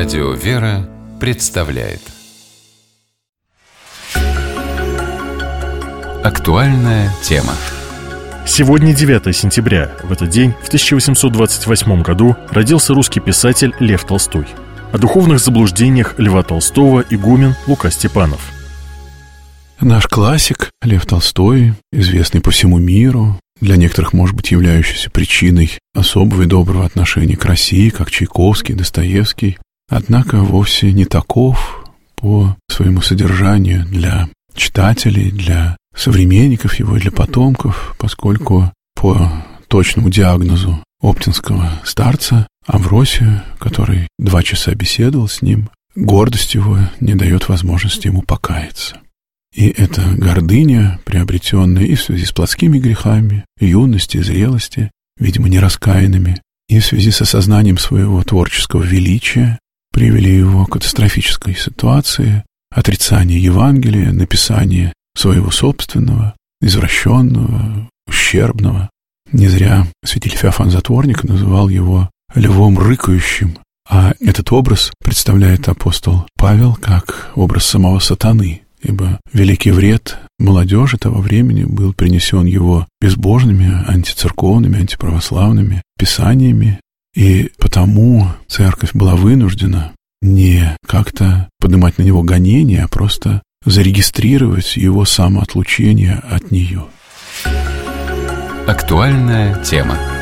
Радио «Вера» представляет актуальная тема. Сегодня 9 сентября. В этот день, в 1828 году, родился русский писатель Лев Толстой. О духовных заблуждениях Льва Толстого игумен Лука Степанов. Наш классик Лев Толстой, известный по всему миру, для некоторых, может быть, являющийся причиной особого и доброго отношения к России, как Чайковский, Достоевский, однако вовсе не таков по своему содержанию для читателей, для современников его и для потомков, поскольку по точному диагнозу оптинского старца Амвросия, который 2 часа беседовал с ним, гордость его не дает возможности ему покаяться. И эта гордыня, приобретенная и в связи с плотскими грехами, юности, зрелости, видимо, нераскаянными, и в связи с осознанием своего творческого величия, привели его к катастрофической ситуации, отрицания Евангелия, написания своего собственного, извращенного, ущербного. Не зря святитель Феофан Затворник называл его львом рыкающим, а этот образ представляет апостол Павел как образ самого сатаны, ибо великий вред молодежи того времени был принесен его безбожными, антицерковными, антиправославными писаниями, и потому церковь была вынуждена не как-то поднимать на него гонения, а просто зарегистрировать его самоотлучение от нее. Актуальная тема.